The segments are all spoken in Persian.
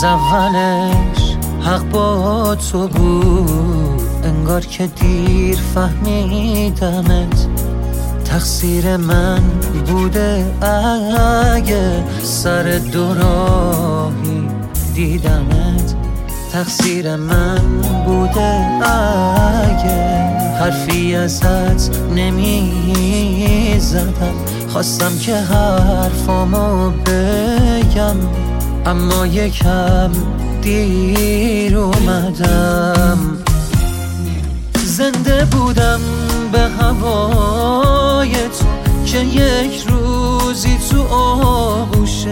از اولش حق با تو بود، انگار که دیر فهمیدمت. تقصیر من بوده اگه سر دو راهی دیدمت. تقصیر من بوده اگه حرفی ازت نمی زدم. خواستم که حرفامو بگم اما یکم دیر اومدم. زنده بودم به هوای تو که یک روزی تو آغوشت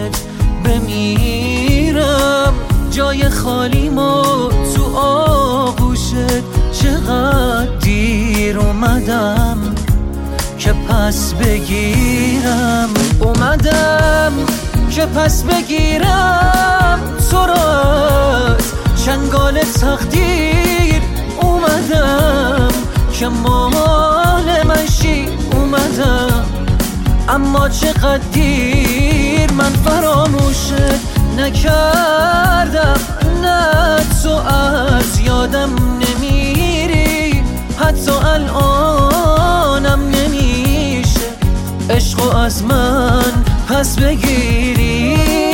بمیرم. جای خالیمو تو آغوشت چقدر دیر اومدم که پس بگیرم. اومدم که پس بگیرم تو را از چنگال تقدیر. اومدم که مال من شی. اومدم اما چقدر دیر من فراموشت نکردم. نه تو از یادم نمیری، حتی الانم نمیشه عشقو از من پس بگیری.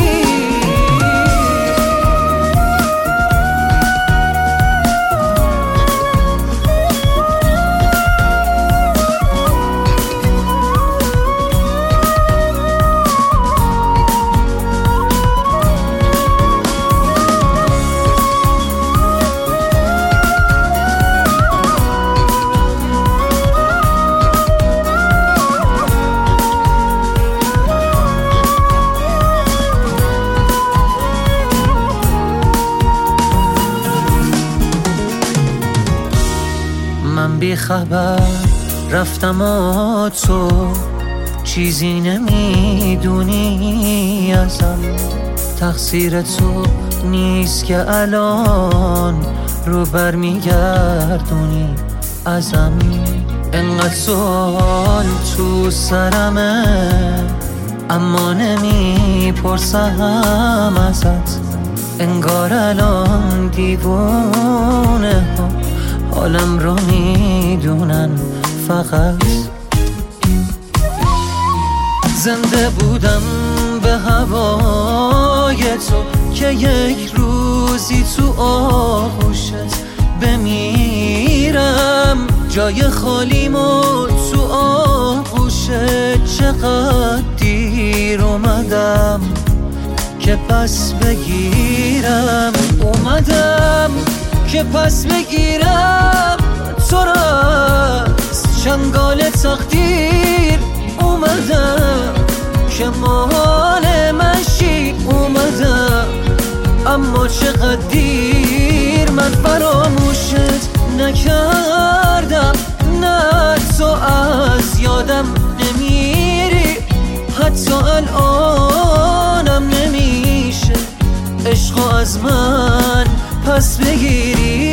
من بی خبر رفتم و تو چیزی نمیدونی ازم. تقصیر تو نیست که الان رو برمیگردونی ازم. انقدر سوال تو سرمه اما نمیپرسم ازت. انگار الان دیوونه ها حالم رو میدونن فقط. زنده بودم به هوای تو که یک روزی تو آغوشت بمیرم. جای خالیمو تو آغوشت چقدر دیر اومدم که پس بگیرم. اومدم که پس بگیرم تو را از چنگال تقدیر. اومدم که مال من شی. اومدم اما چقدر دیر من فراموشت نکردم. نه تو از یادم نمیری، حتی الانم نمیشه عشقو از من پس بگیری.